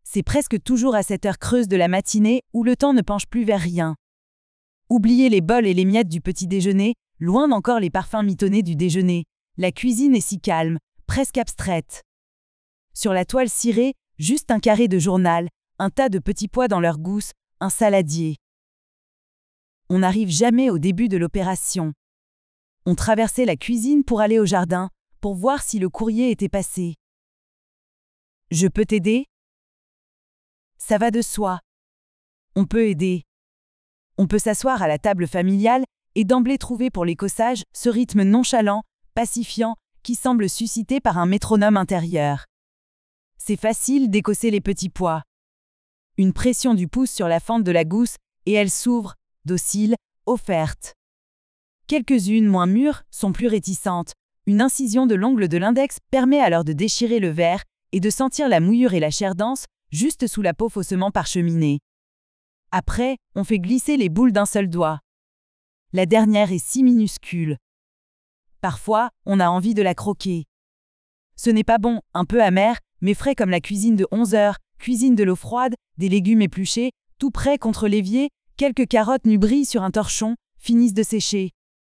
C'est presque toujours à cette heure creuse de la matinée où le temps ne penche plus vers rien. Oubliez les bols et les miettes du petit déjeuner, loin d'encore les parfums mitonnés du déjeuner. La cuisine est si calme, presque abstraite. Sur la toile cirée, juste un carré de journal, un tas de petits pois dans leur gousse, un saladier. On n'arrive jamais au début de l'opération. On traversait la cuisine pour aller au jardin, pour voir si le courrier était passé. Je peux t'aider ? Ça va de soi. On peut aider. On peut s'asseoir à la table familiale et d'emblée trouver pour l'écossage ce rythme nonchalant, pacifiant, qui semble suscité par un métronome intérieur. C'est facile d'écosser les petits pois. Une pression du pouce sur la fente de la gousse et elle s'ouvre, docile, offerte. Quelques-unes moins mûres sont plus réticentes. Une incision de l'ongle de l'index permet alors de déchirer le verre et de sentir la mouillure et la chair dense juste sous la peau faussement parcheminée. Après, on fait glisser les boules d'un seul doigt. La dernière est si minuscule. Parfois, on a envie de la croquer. Ce n'est pas bon, un peu amer, mais frais comme la cuisine de 11 heures, cuisine de l'eau froide, des légumes épluchés, tout prêt contre l'évier, quelques carottes nues brillent sur un torchon, finissent de sécher.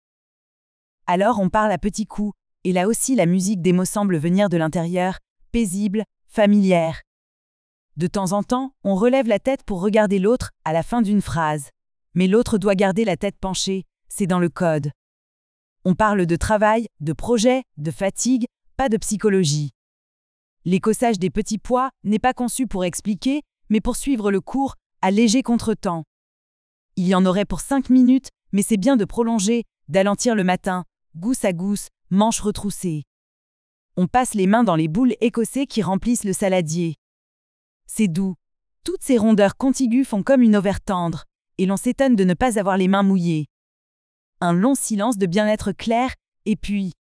Alors on parle à petits coups, et là aussi la musique des mots semble venir de l'intérieur, paisible, familière. De temps en temps, on relève la tête pour regarder l'autre à la fin d'une phrase. Mais l'autre doit garder la tête penchée, c'est dans le code. On parle de travail, de projet, de fatigue, pas de psychologie. L'écossage des petits pois n'est pas conçu pour expliquer, mais pour suivre le cours, à léger contretemps. Il y en aurait pour 5 minutes, mais c'est bien de prolonger, d'alentir le matin, gousse à gousse, manches retroussées. On passe les mains dans les boules écossées qui remplissent le saladier. C'est doux. Toutes ces rondeurs contiguës font comme une ovaire tendre, et l'on s'étonne de ne pas avoir les mains mouillées. Un long silence de bien-être clair, et puis...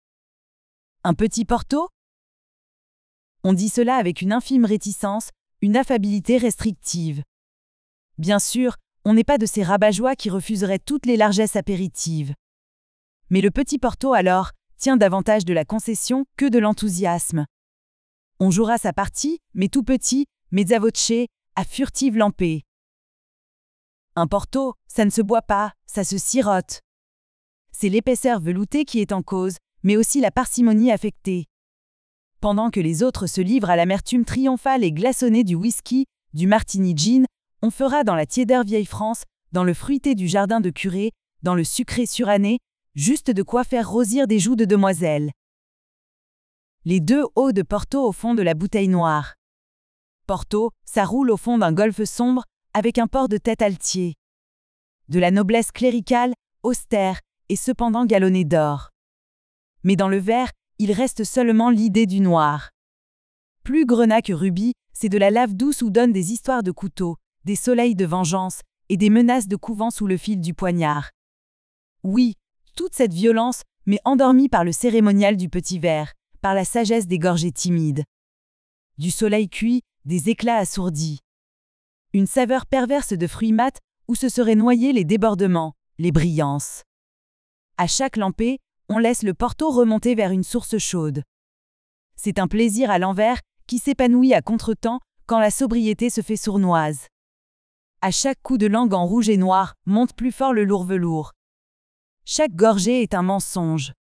Un petit porto ? On dit cela avec une infime réticence, une affabilité restrictive. Bien sûr, on n'est pas de ces rabat-joie qui refuseraient toutes les largesses apéritives. Mais le petit porto alors tient davantage de la concession que de l'enthousiasme. On jouera sa partie, mais tout petit, mezza voce, à furtive lampée. Un porto, ça ne se boit pas, ça se sirote. C'est l'épaisseur veloutée qui est en cause, mais aussi la parcimonie affectée. Pendant que les autres se livrent à l'amertume triomphale et glaçonnée du whisky, du martini gin, on fera dans la tiédeur vieille France, dans le fruité du jardin de curé, dans le sucré suranné, juste de quoi faire rosir des joues de demoiselles. Les 2 hauts de Porto au fond de la bouteille noire. Porto, ça roule au fond d'un golfe sombre, avec un port de tête altier. De la noblesse cléricale, austère, et cependant galonnée d'or. Mais dans le verre, il reste seulement l'idée du noir. Plus grenat que rubis, c'est de la lave douce où donnent des histoires de couteaux, des soleils de vengeance, et des menaces de couvent sous le fil du poignard. Oui, toute cette violence, mais endormie par le cérémonial du petit verre, par la sagesse des gorgées timides. Du soleil cuit, des éclats assourdis. Une saveur perverse de fruits mat où se seraient noyés les débordements, les brillances. À chaque lampée, on laisse le porto remonter vers une source chaude. C'est un plaisir à l'envers qui s'épanouit à contretemps quand la sobriété se fait sournoise. À chaque coup de langue en rouge et noir monte plus fort le lourd velours. Chaque gorgée est un mensonge.